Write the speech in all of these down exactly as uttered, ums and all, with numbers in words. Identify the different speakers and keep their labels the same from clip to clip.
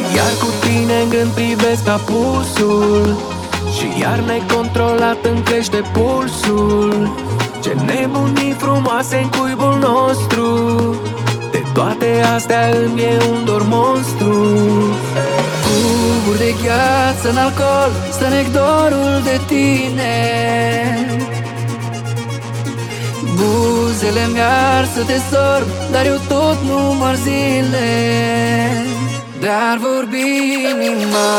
Speaker 1: Iar cu tine în gând privesc apusul și iar necontrolat îmi crește pulsul. Ce nebunii frumoase în cuibul nostru, de toate astea îmi e un dor monstru.
Speaker 2: Cuburi de gheață în alcool, stă nectarul de tine. Buzele mi-ar să te sorb, dar eu tot număr zile. Dar vorbi inima,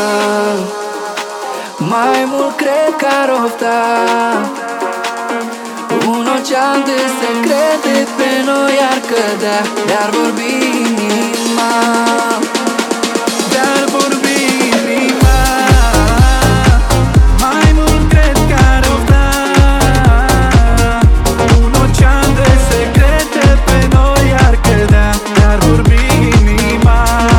Speaker 2: mai mult cred că ar ofta un ocean de secrete pe noi ar cădea. Dar vorbi inima, dar vorbi inima, mai mult cred că ar ofta un ocean de secrete pe noi ar cădea. Dar vorbi inima.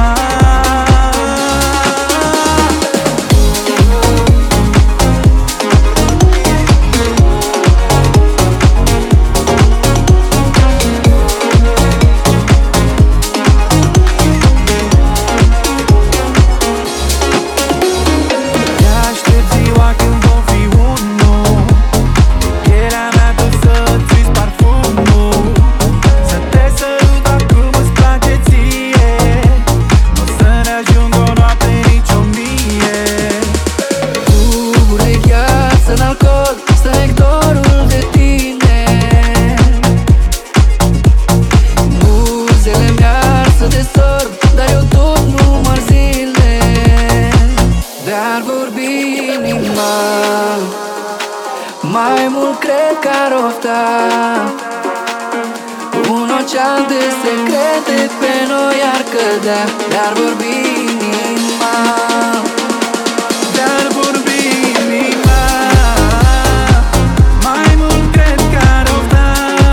Speaker 2: Dar vorbi inima, mai mult cred că ar ofta un ocean de secrete pe noi ar cădea. Dar vorbi inima, dar vorbi inima, mai mult cred că ar ofta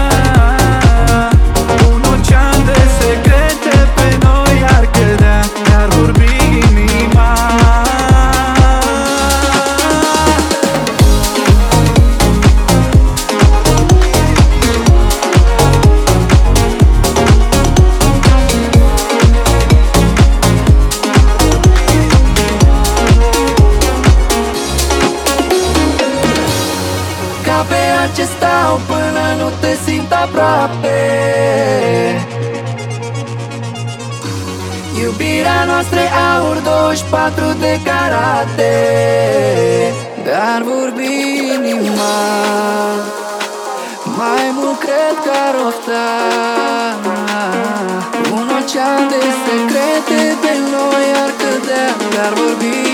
Speaker 2: un ocean de secrete pe noi ar cădea. Dar vorbi inima. Pe ce stau până nu te simt aproape. Iubirea noastră e aur douăzeci și patru de carate. Dar vorbi inima, mai mult cred că ar ofta un ocean de secrete pe noi ar cădea. Dar vorbi